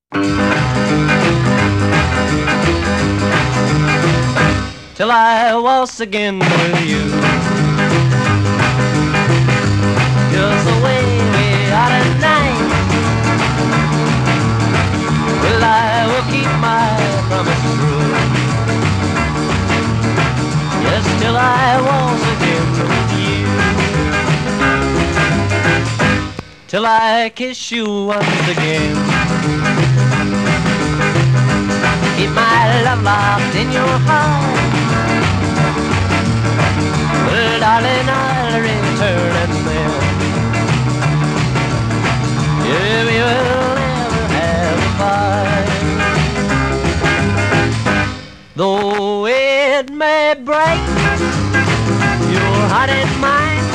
till I waltz again with you. Just the way we are tonight. Well, I will keep my promise true. Yes, till I waltz again with you. Till I kiss you once again. Keep my love locked in your heart. Well, darling, I'll return and then yeah, we will never have a fight. Though it may break your heart and mine,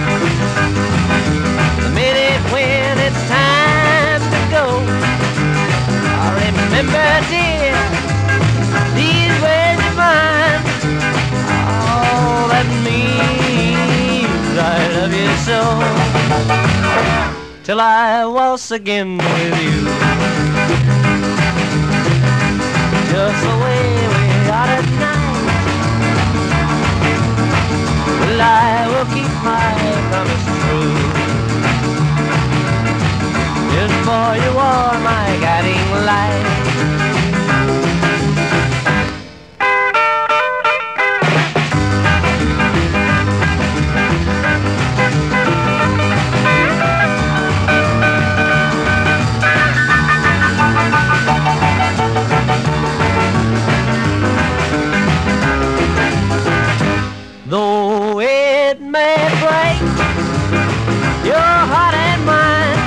the minute when it's time to go, I remember, dear, these words of mine. All that means I love you so. Till I waltz again with you. Just the way we are tonight. Well, I will keep my promise true. Yes, for you are my guiding light. Though it may break your heart and mine,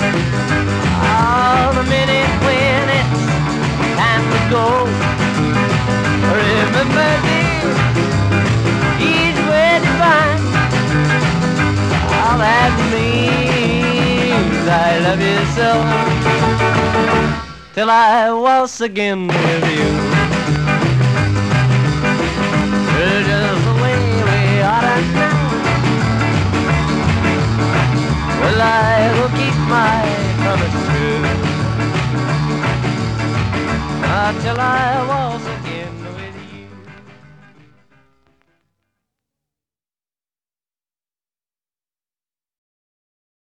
oh, the minute when it's time to go, remember, dear, each word divine. All that means I love you so. Till I waltz again with you. Just the way we are tonight. Well, I will keep my promise true until I waltz